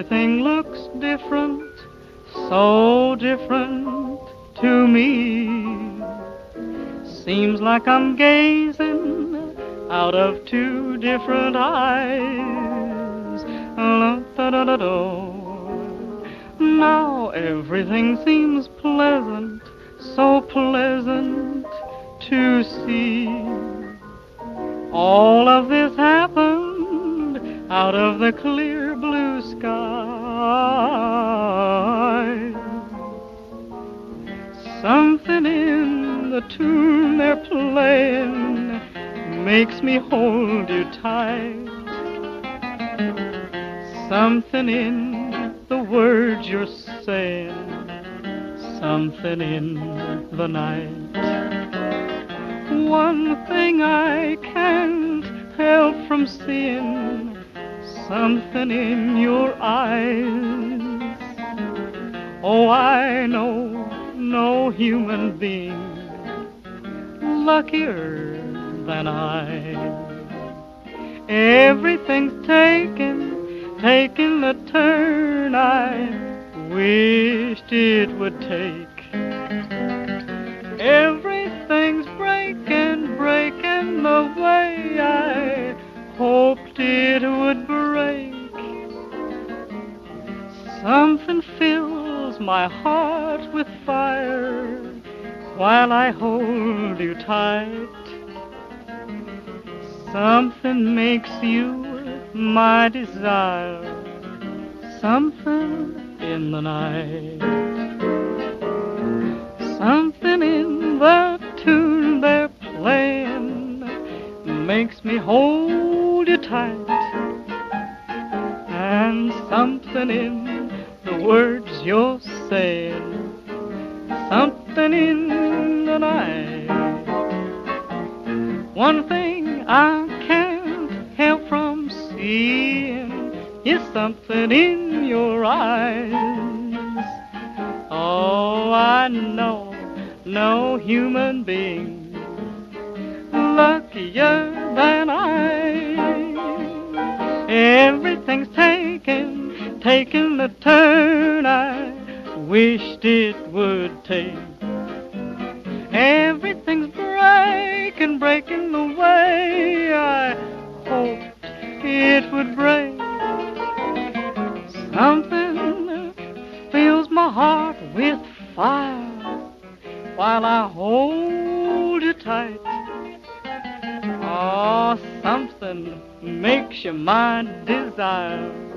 Everything looks different, so different to me. Seems like I'm gazing out of two different eyes. Now everything seems pleasant, so pleasant to see. All of this happened out of the clear blue sky. Something in the tune they're playing makes me hold you tight. Something in the words you're saying, something in the night. One thing I can't help from seeing, something in your eyes. Oh, I know no human being luckier than I. Everything's taking the turn I wished it would take. Everything's breaking the way I hoped it would break. Something fills my heart with fire while I hold you tight. Something makes you my desire, something in the night. Something in the tune they're playing makes me hold you tight. And something in the words you're saying, something in the night. One thing I can't help from seeing is something in your eyes. Oh, I know no human being luckier than I. Everything's taking the turn I wished it would take. Everything's breaking the way I hoped it would break. Something fills my heart with fire while I hold you tight. Oh, something makes you my desire,